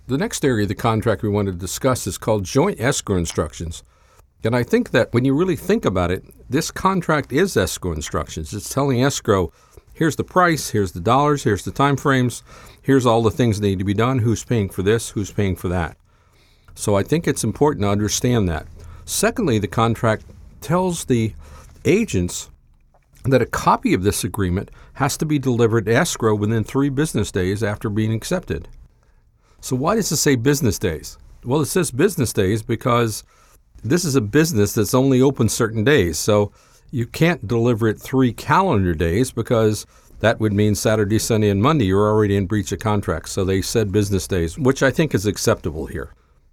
The next area of the contract we want to discuss is called joint escrow instructions. And I think that when you really think about it, this contract is escrow instructions. It's telling escrow, here's the price, here's the dollars, here's the time frames, here's all the things that need to be done, who's paying for this, who's paying for that. So I think it's important to understand that. Secondly, the contract tells the agents that a copy of this agreement has to be delivered to escrow within 3 business days after being accepted. So why does it say business days? Well, it says business days because this is a business that's only open certain days. So you can't deliver it 3 calendar days because that would mean Saturday, Sunday, and Monday you're already in breach of contract. So they said business days, which I think is acceptable here.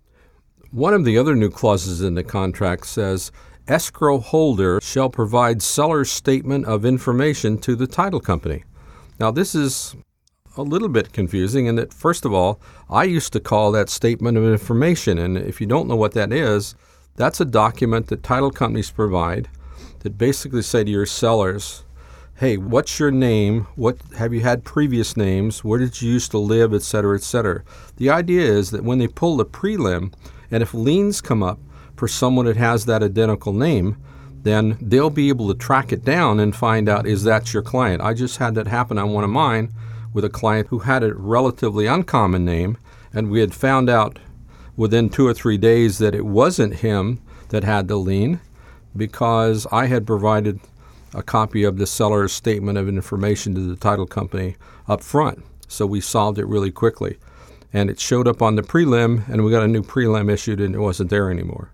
One of the other new clauses in the contract says, escrow holder shall provide seller's statement of information to the title company. Now, this is a little bit confusing in that, first of all, I used to call that statement of information. And if you don't know what that is, that's a document that title companies provide that basically say to your sellers, hey, what's your name? What have you had previous names? Where did you used to live, et cetera, et cetera. The idea is that when they pull the prelim, and if liens come up for someone that has that identical name, then they'll be able to track it down and find out, is that your client? I just had that happen on one of mine with a client who had a relatively uncommon name, and we had found out within 2 or 3 days that it wasn't him that had the lien because I had provided a copy of the seller's statement of information to the title company up front. So we solved it really quickly. And it showed up on the prelim, and we got a new prelim issued, and it wasn't there anymore.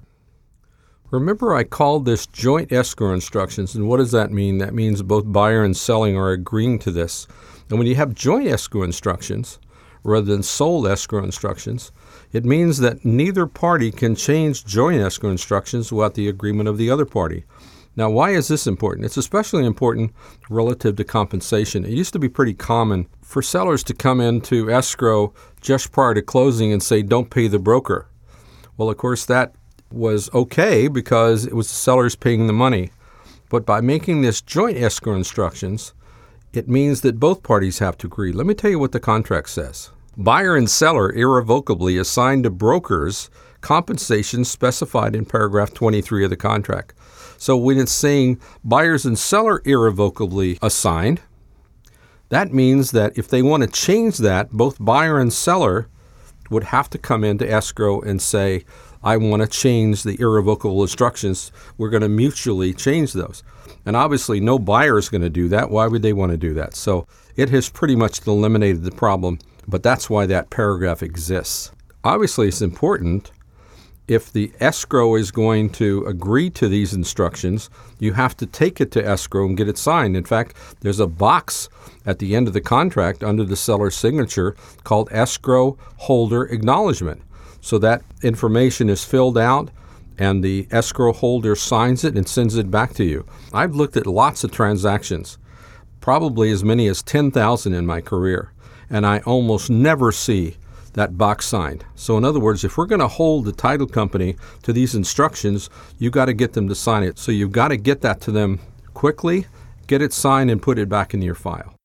Remember, I called this joint escrow instructions, and what does that mean? That means both buyer and selling are agreeing to this. And when you have joint escrow instructions rather than sole escrow instructions, it means that neither party can change joint escrow instructions without the agreement of the other party. Now, why is this important? It's especially important relative to compensation. It used to be pretty common for sellers to come into escrow just prior to closing and say, don't pay the broker. Well, of course, that was okay because it was the sellers paying the money. But by making this joint escrow instructions, it means that both parties have to agree. Let me tell you what the contract says. Buyer and seller irrevocably assign to brokers compensation specified in paragraph 23 of the contract. So when it's saying buyers and seller irrevocably assigned, that means that if they want to change that, both buyer and seller would have to come into escrow and say, I want to change the irrevocable instructions. We're going to mutually change those. And obviously no buyer is going to do that. Why would they want to do that? So it has pretty much eliminated the problem, but that's why that paragraph exists. Obviously it's important. If the escrow is going to agree to these instructions, you have to take it to escrow and get it signed. In fact, there's a box at the end of the contract under the seller's signature called escrow holder acknowledgement. So that information is filled out and the escrow holder signs it and sends it back to you. I've looked at lots of transactions, probably as many as 10,000 in my career, and I almost never see that box signed. So in other words, if we're going to hold the title company to these instructions, you got to get them to sign it. So you've got to get that to them quickly, get it signed, and put it back in your file.